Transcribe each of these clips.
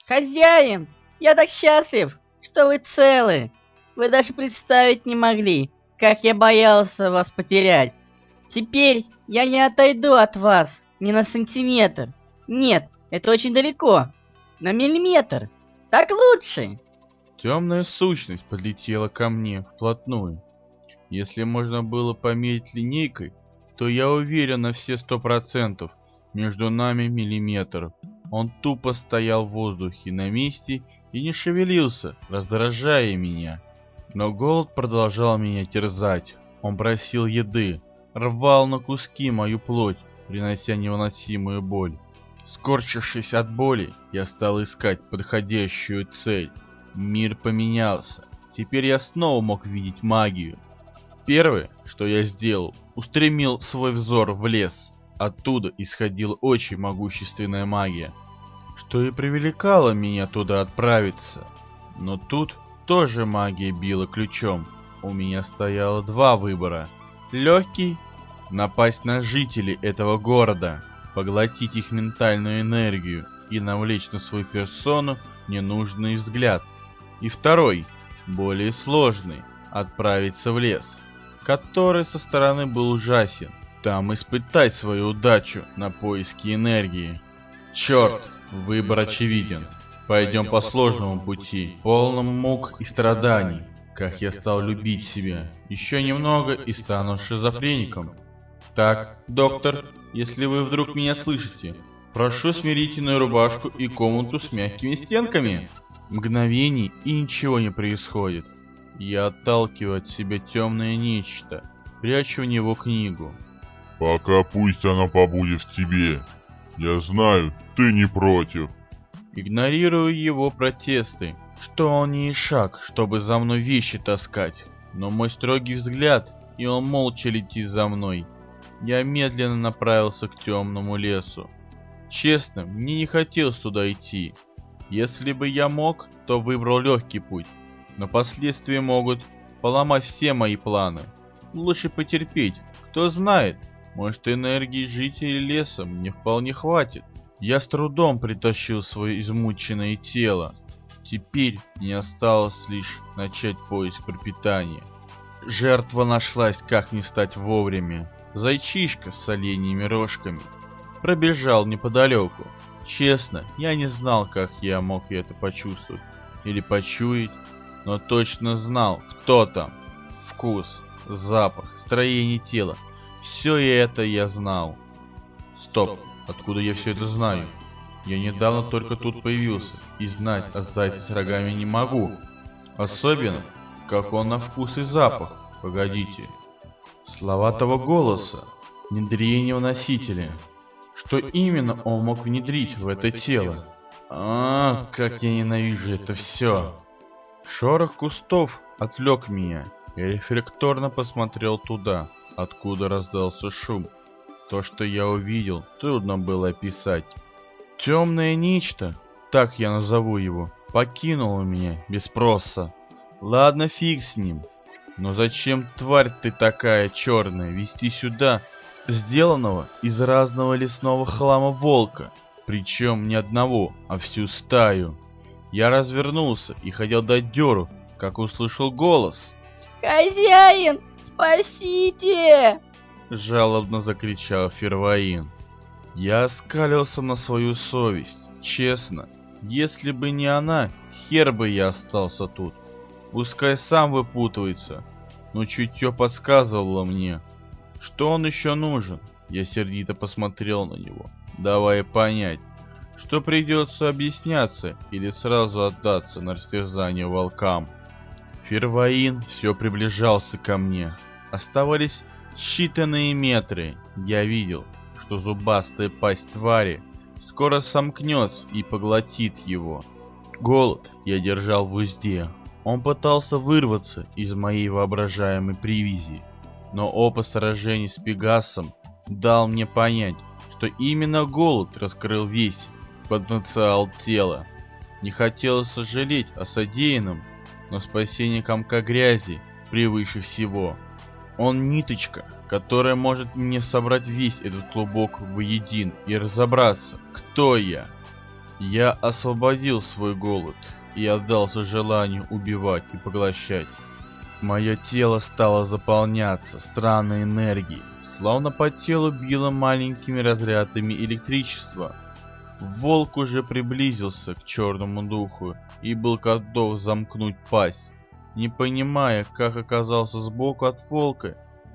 Хозяин, я так счастлив, что вы целы. Вы даже представить не могли, как я боялся вас потерять. Теперь я не отойду от вас ни на сантиметр. Нет, это очень далеко. На миллиметр. Так лучше. Темная сущность подлетела ко мне вплотную. Если можно было померить линейкой, то я уверен на все 100%, между нами миллиметр. Он тупо стоял в воздухе на месте и не шевелился, раздражая меня. Но голод продолжал меня терзать. Он просил еды, рвал на куски мою плоть, принося невыносимую боль. Скорчившись от боли, я стал искать подходящую цель. Мир поменялся. Теперь я снова мог видеть магию. Первое, что я сделал, устремил свой взор в лес. Оттуда исходила очень могущественная магия, что и привлекало меня туда отправиться. Но тут тоже магия била ключом. У меня стояло два выбора. Легкий — напасть на жителей этого города, поглотить их ментальную энергию и навлечь на свою персону ненужный взгляд. И второй, более сложный, отправиться в лес, который со стороны был ужасен. Там испытать свою удачу на поиски энергии. Черт, выбор очевиден. Пойдем по сложному пути, полному мук и страданий. Как я стал любить себя. Еще немного и стану шизофреником. Так, доктор, если вы вдруг меня слышите, прошу смирительную рубашку и комнату с мягкими стенками. Мгновений и ничего не происходит. Я отталкиваю от себя темное нечто, прячу в него книгу. Пока пусть она побудет в тебе. Я знаю, ты не против. Игнорирую его протесты, что он не ишак, чтобы за мной вещи таскать. Но мой строгий взгляд, и он молча летит за мной. Я медленно направился к темному лесу. Честно, мне не хотелось туда идти. Если бы я мог, то выбрал легкий путь. Но последствия могут поломать все мои планы. Лучше потерпеть. Кто знает, может, энергии жителей леса мне вполне хватит. Я с трудом притащил свое измученное тело. Теперь мне осталось лишь начать поиск пропитания. Жертва нашлась, как не стать вовремя. Зайчишка с оленьими рожками пробежал неподалеку. Честно, я не знал, как я мог это почувствовать или почуять, но точно знал, кто там. Вкус, запах, строение тела. Все это я знал. Стоп, откуда я все это знаю? Я недавно только тут появился, и знать о зайце с рогами не могу. Особенно, как он на вкус и запах. Погодите. Слова того голоса, внедрение носителя. Что именно он мог внедрить в это тело? Как я ненавижу это все. Шорох кустов отвлек меня. Я рефлекторно посмотрел туда, откуда раздался шум. То, что я увидел, трудно было описать. Темное нечто, так я назову его, покинуло меня без спроса. Ладно, фиг с ним. Но зачем, тварь ты такая черная, вести сюда сделанного из разного лесного хлама волка? Причем не одного, а всю стаю. Я развернулся и хотел дать дёру, как услышал голос. Хозяин, спасите! Жалобно закричал Ферваин. Я оскалился на свою совесть. Честно, если бы не она, хер бы я остался тут. Пускай сам выпутывается, но чутье подсказывало мне, что он еще нужен. Я сердито посмотрел на него, давая понять, что придется объясняться или сразу отдаться на растерзание волкам. Ферваин все приближался ко мне. Оставались считанные метры. Я видел, что зубастая пасть твари скоро сомкнется и поглотит его. Голод я держал в узде. Он пытался вырваться из моей воображаемой привязи, но опыт сражений с Пегасом дал мне понять, что именно голод раскрыл весь потенциал тела. Не хотелось сожалеть о содеянном, но спасение комка грязи превыше всего. Он ниточка, которая может мне собрать весь этот клубок воедино и разобраться, кто я. Я освободил свой голод и отдался желанию убивать и поглощать. Мое тело стало заполняться странной энергией, словно по телу било маленькими разрядами электричества. Волк уже приблизился к черному духу и был готов замкнуть пасть. Не понимая, как оказался сбоку от волка,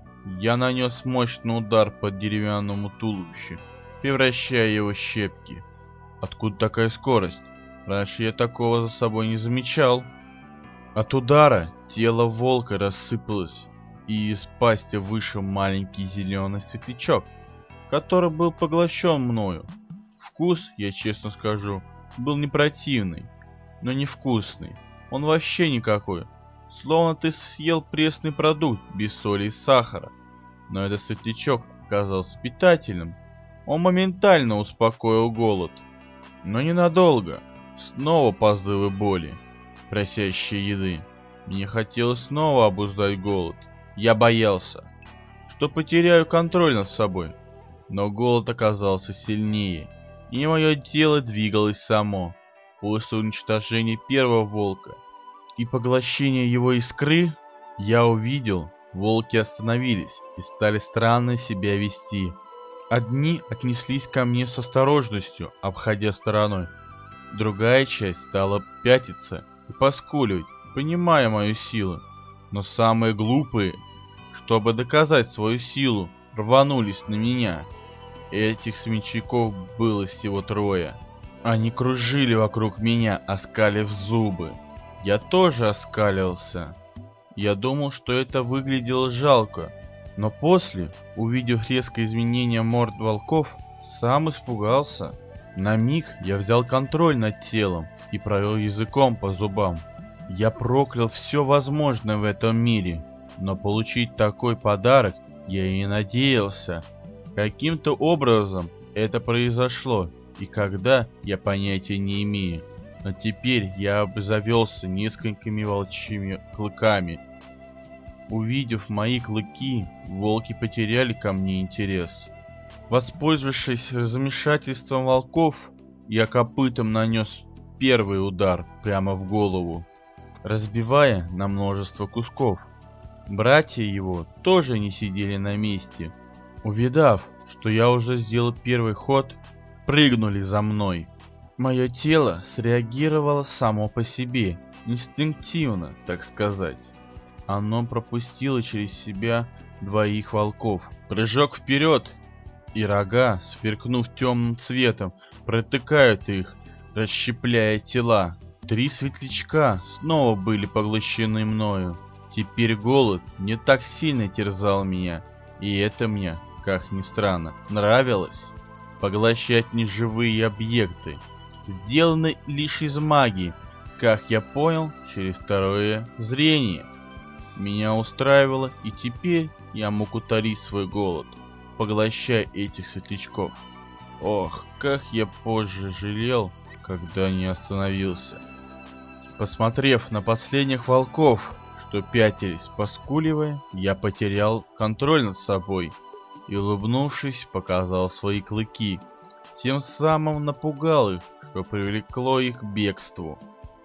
я нанес мощный удар по деревянному туловищу, превращая его в щепки. Откуда такая скорость? Раньше я такого за собой не замечал. От удара тело волка рассыпалось, и из пасти вышел маленький зеленый светлячок, который был поглощен мною. Вкус, я честно скажу, был не противный, но невкусный. Он вообще никакой. Словно ты съел пресный продукт без соли и сахара. Но этот светлячок оказался питательным. Он моментально успокоил голод. Но ненадолго. Снова позывы боли, просящие еды. Мне хотелось снова обуздать голод. Я боялся, что потеряю контроль над собой. Но голод оказался сильнее, и мое тело двигалось само. После уничтожения первого волка и поглощения его искры, я увидел, волки остановились и стали странно себя вести. Одни отнеслись ко мне с осторожностью, обходя стороной. Другая часть стала пятиться и поскуливать, понимая мою силу. Но самые глупые, чтобы доказать свою силу, рванулись на меня. Этих смельчаков было всего 3. Они кружили вокруг меня, оскалив зубы. Я тоже оскалился. Я думал, что это выглядело жалко, но после, увидев резкое изменение морд волков, сам испугался. На миг я взял контроль над телом и провел языком по зубам. Я проклял все возможное в этом мире, но получить такой подарок я и не надеялся. Каким-то образом это произошло, и когда, я понятия не имею. Но теперь я обзавелся несколькими волчьими клыками. Увидев мои клыки, волки потеряли ко мне интерес. Воспользовавшись замешательством волков, я копытом нанес первый удар прямо в голову, разбивая на множество кусков. Братья его тоже не сидели на месте. Увидав, что я уже сделал первый ход, прыгнули за мной. Мое тело среагировало само по себе, инстинктивно, так сказать. Оно пропустило через себя 2 волков. Прыжок вперед, и рога, сверкнув темным цветом, протыкают их, расщепляя тела. 3 светлячка снова были поглощены мною. Теперь голод не так сильно терзал меня, и это мне, как ни странно, нравилось. Поглощать неживые объекты, сделанные лишь из магии, как я понял через 2 зрение. Меня устраивало, и теперь я мог утолить свой голод, поглощая этих светлячков. Ох, как я позже жалел, когда не остановился. Посмотрев на последних волков, что пятились, поскуливая, я потерял контроль над собой и, улыбнувшись, показал свои клыки. Тем самым напугал их, что привлекло их к бегству.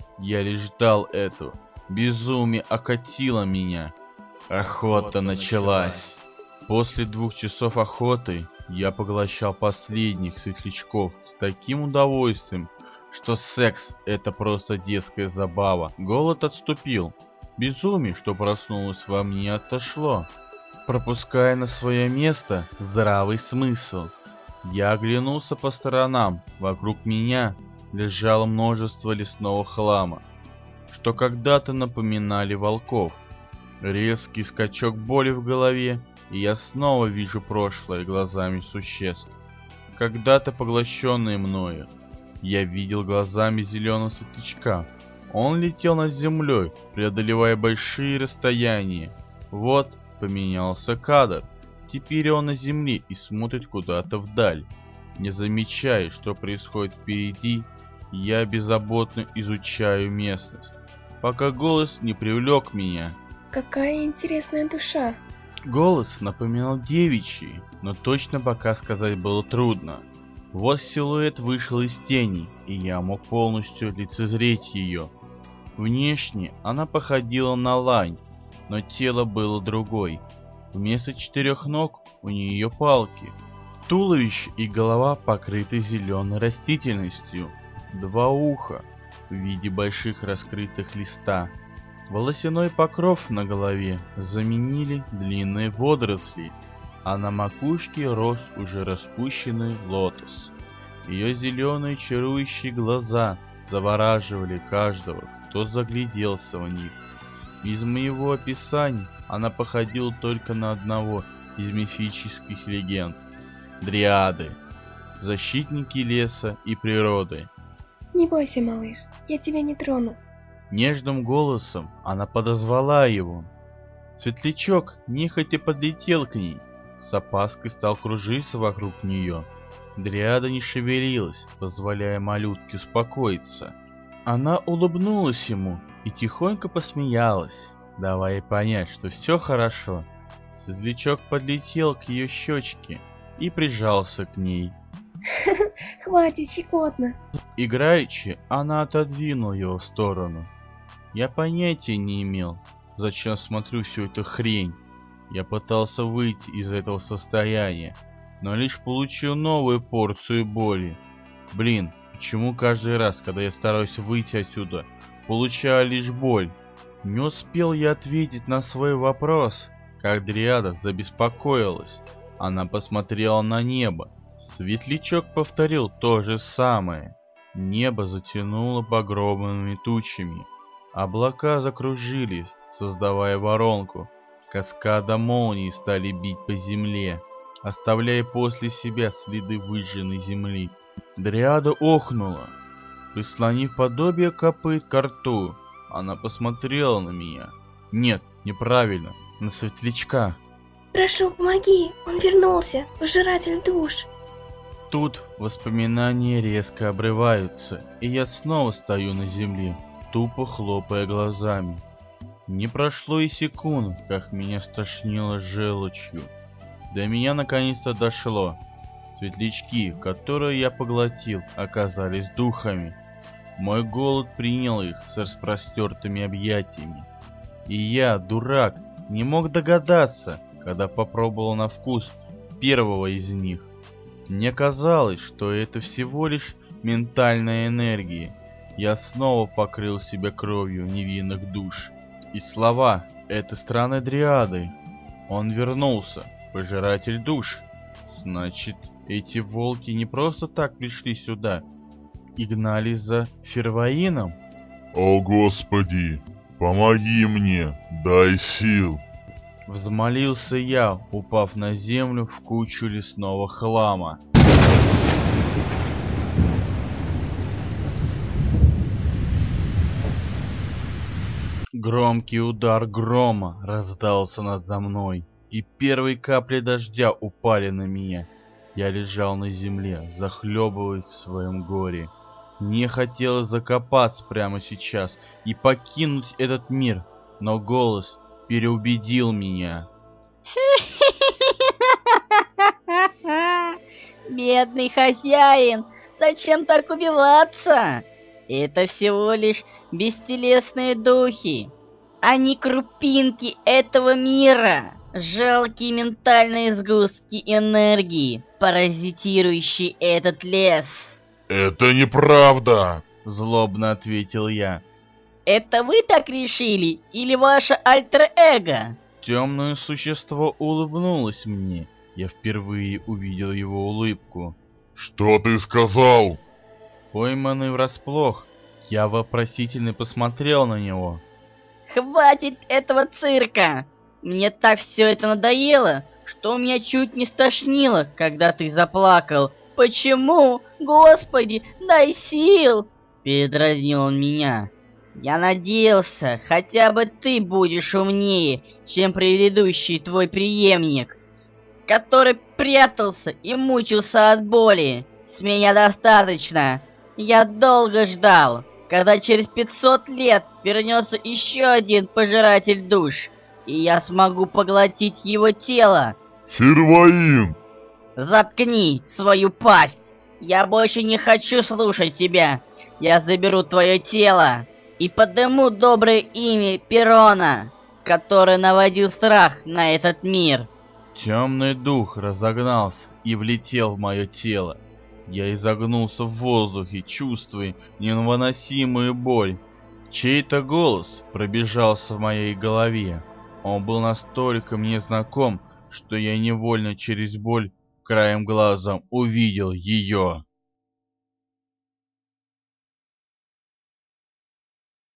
Я лишь ждал этого. Безумие окатило меня. Охота началась. После 2 часов охоты я поглощал последних светлячков с таким удовольствием, что секс — это просто детская забава. Голод отступил. Безумие, что проснулось во мне, отошло, пропуская на свое место здравый смысл. Я оглянулся по сторонам. Вокруг меня лежало множество лесного хлама, что когда-то напоминали волков. Резкий скачок боли в голове, и я снова вижу прошлое глазами существ, когда-то поглощенные мною. Я видел глазами зеленого светлячка. Он летел над землей, преодолевая большие расстояния. Вот поменялся кадр. Теперь он на земле и смотрит куда-то вдаль. Не замечая, что происходит впереди, я беззаботно изучаю местность, пока голос не привлек меня. Какая интересная душа. Голос напоминал девичий, но точно пока сказать было трудно. Вот силуэт вышел из тени, и я мог полностью лицезреть ее. Внешне она походила на лань, но тело было другой. Вместо 4 ног у нее палки. Туловище и голова покрыты зеленой растительностью. 2 уха в виде больших раскрытых листа. Волосяной покров на голове заменили длинные водоросли, а на макушке рос уже распущенный лотос. Ее зеленые чарующие глаза завораживали каждого, кто загляделся в них. Из моего описания она походила только на одного из мифических легенд — дриады, защитники леса и природы. Не бойся, малыш, я тебя не трону. Нежным голосом она подозвала его. Светлячок нехотя подлетел к ней, с опаской стал кружиться вокруг нее. Дриада не шевелилась, позволяя малютке успокоиться. Она улыбнулась ему и тихонько посмеялась, давая понять, что все хорошо. Светлячок подлетел к ее щечке и прижался к ней. Хватит, щекотно. Играючи, она отодвинула его в сторону. Я понятия не имел, зачем смотрю всю эту хрень. Я пытался выйти из этого состояния, но лишь получил новую порцию боли. Блин, почему каждый раз, когда я стараюсь выйти отсюда, получаю лишь боль? Не успел я ответить на свой вопрос, как дриада забеспокоилась. Она посмотрела на небо. Светлячок повторил то же самое. Небо затянуло багровыми тучами. Облака закружились, создавая воронку. Каскада молний стали бить по земле, оставляя после себя следы выжженной земли. Дриада охнула. Прислонив подобие копыт к рту, она посмотрела на меня. Нет, неправильно, на Светлячка. Прошу, помоги, он вернулся, пожиратель душ. Тут воспоминания резко обрываются, и я снова стою на земле, тупо хлопая глазами. Не прошло и секунд, как меня стошнило желчью. До меня наконец-то дошло. Светлячки, которые я поглотил, оказались духами. Мой голод принял их с распростертыми объятиями. И я, дурак, не мог догадаться, когда попробовал на вкус первого из них. Мне казалось, что это всего лишь ментальная энергия. Я снова покрыл себя кровью невинных душ. И слова этой странной дриады. Он вернулся, пожиратель душ. Значит, эти волки не просто так пришли сюда и гнались за Ферваином? О Господи, помоги мне, дай сил. Взмолился я, упав на землю в кучу лесного хлама. Громкий удар грома раздался надо мной, и первые капли дождя упали на меня. Я лежал на земле, захлебываясь в своем горе. Мне хотелось закопаться прямо сейчас и покинуть этот мир, но голос переубедил меня. Бедный хозяин, зачем так убиваться? Это всего лишь бестелесные духи, а не крупинки этого мира. Жалкие ментальные сгустки энергии, паразитирующие этот лес. Это неправда. Злобно ответил я. Это вы так решили или ваше альтер-эго? Темное существо улыбнулось мне. Я впервые увидел его улыбку. Что ты сказал? Пойманный врасплох, я вопросительно посмотрел на него. Хватит этого цирка! Мне так все это надоело, что меня чуть не стошнило, когда ты заплакал. Почему? Господи, дай сил! Передразнил он меня. Я надеялся, хотя бы ты будешь умнее, чем предыдущий твой преемник, который прятался и мучился от боли. С меня достаточно. Я долго ждал, когда через 500 лет вернется еще один пожиратель душ, и я смогу поглотить его тело. Ферваин! Заткни свою пасть! Я больше не хочу слушать тебя. Я заберу твое тело и подниму доброе имя Перона, который наводил страх на этот мир. Темный дух разогнался и влетел в мое тело. Я изогнулся в воздухе, чувствуя невыносимую боль. Чей-то голос пробежался в моей голове. Он был настолько мне знаком, что я невольно через боль краем глаза увидел ее.